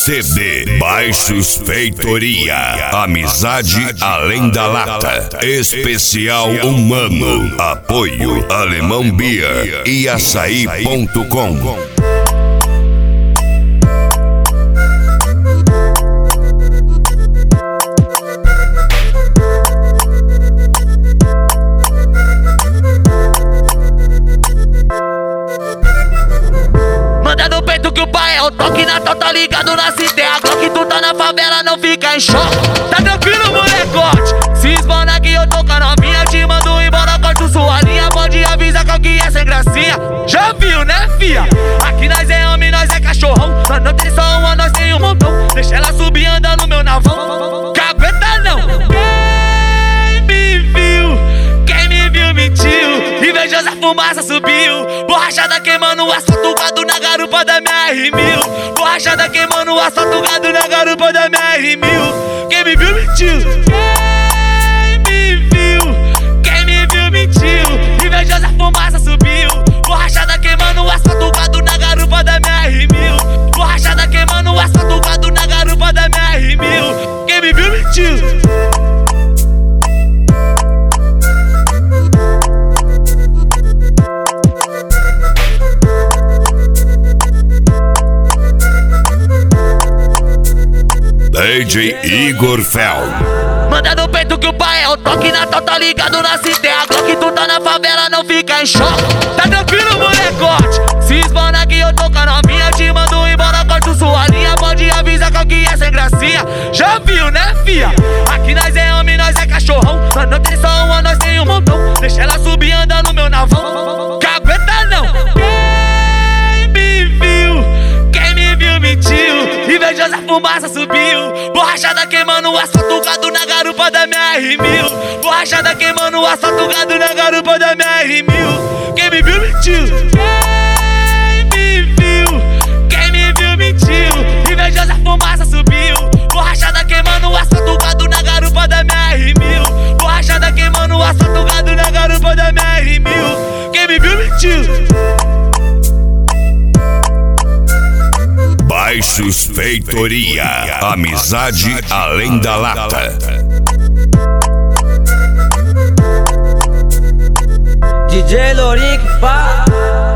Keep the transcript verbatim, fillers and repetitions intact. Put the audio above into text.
C D Baixos Feitoria. Amizade além da lata. Especial humano. Apoio Alemão Beer e açaí ponto com. Toque na tal, tá ligado na cisterna. Glock, tu tá na favela, não fica em choque. Tá tranquilo, molecote? Se esbana que eu tô com a novinha, te mando embora, corto sua linha. Pode avisar qual que é sem gracinha. Já viu, né, fia? Aqui nós é homem, nós é cachorrão. Nós não tem só uma, nós tem um montão. Deixa ela subir andando no meu navão. Cagueta não. Quem me viu, quem me viu mentiu. Invejosa fumaça subiu. Borrachada queimando o asfalto, gado na garupa da minha R mil. Borrachada queimando o asfalto, gado na garupa da minha R mil. Quem me viu mentiu. Quem me viu, quem me viu mentiu. Invejosa fumaça subiu. Borrachada queimando o asfalto, gado na garupa da minha R mil. Borrachada queimando o asfalto, gado na garupa da minha R mil. Quem me viu mentiu. D J Igor Fel. Manda no peito que o pai é o toque na tal, tá ligado na cisterna. Glock, tu tá na favela, não fica em choque. Tá tranquilo, molecote? Se esbana que eu tô com a novinha, te mando embora, corto sua linha. Pode avisar qual que é sem gracinha. Já viu, né, fia? Aqui nós é homem, nós é cachorrão. Nós não tem só uma, nós tem um montão. Deixa ela subir andando no meu navão. Cagueta não. Quem me viu, quem me viu mentiu. Invejosa fumaça subiu. Borrachada queimando o asfalto, gado na garupa da minha R mil. Borrachada queimando o asfalto, gado na garupa da minha R mil. Quem me viu mentiu. Quem me viu, quem me viu mentiu. Invejosa fumaça subiu. Borrachada queimando o asfalto, gado na garupa da minha R mil. Borrachada queimando o asfalto, gado na garupa da minha R mil. Quem me viu mentiu. Baixos Feitoria. Amizade além da lata. D J Lorik, pá.